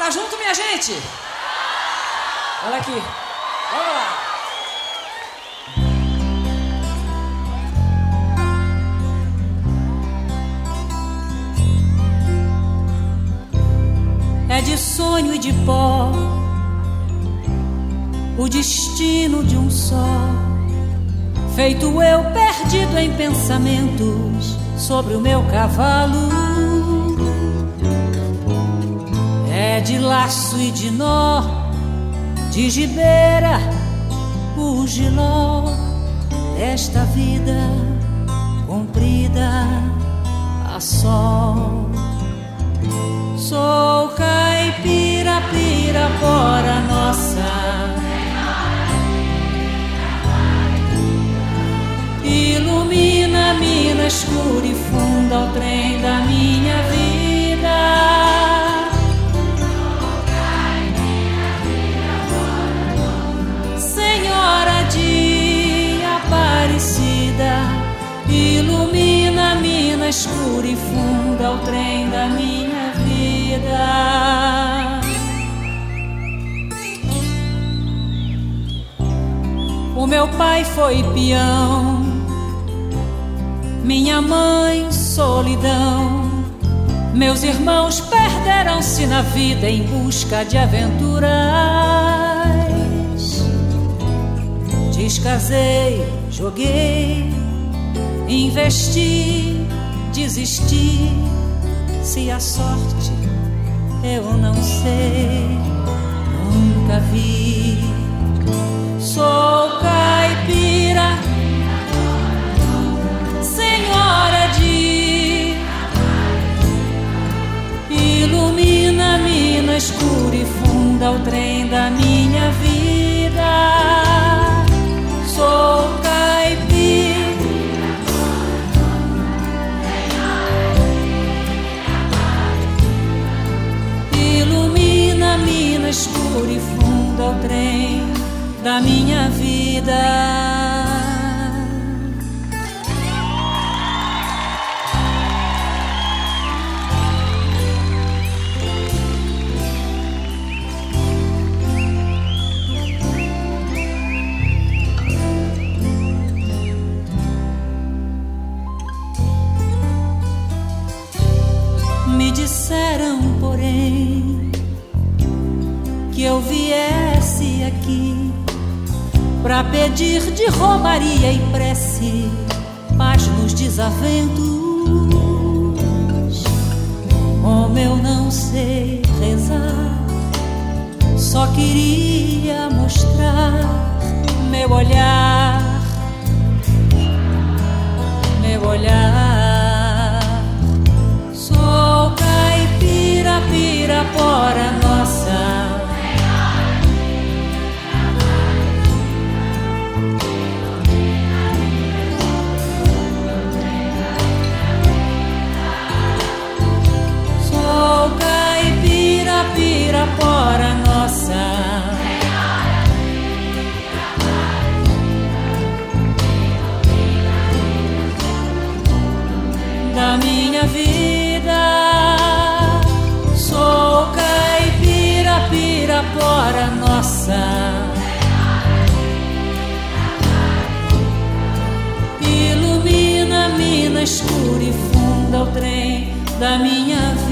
Tá junto, minha gente? Olha aqui. Vamos lá. É de sonho e de pó o destino de um só, feito eu perdido em pensamentos sobre o meu cavalo. É de laço e de nó, de gibeira o giló desta vida comprida a sol. Sou caipira, pirapora nossa, ilumina a mina escura e funda o trem da minha vida. Senhora de Aparecida, ilumina a mina escura e funda o trem da minha vida. O meu pai foi peão, minha mãe solidão, meus irmãos perderam-se na vida em busca de aventuras. Descasei, joguei, investi, desisti. Se a sorte eu não sei, nunca vi. Sou caipira, senhora de ilumina a mina escura e funda o trem da minha vida. Sou caipira, ilumina a mina escura e funda o trem da minha vida. Me disseram, porém, que eu viesse aqui pra pedir de romaria e prece paz nos desaventos. Como eu não sei rezar, só queria mostrar meu olhar, meu olhar. Sou caipira, pirapora nossa, sou caipira, pirapora nossa, da minha vida. Sou caipira, pirapora nossa, ilumina a mina escura e funda o trem da minha vida.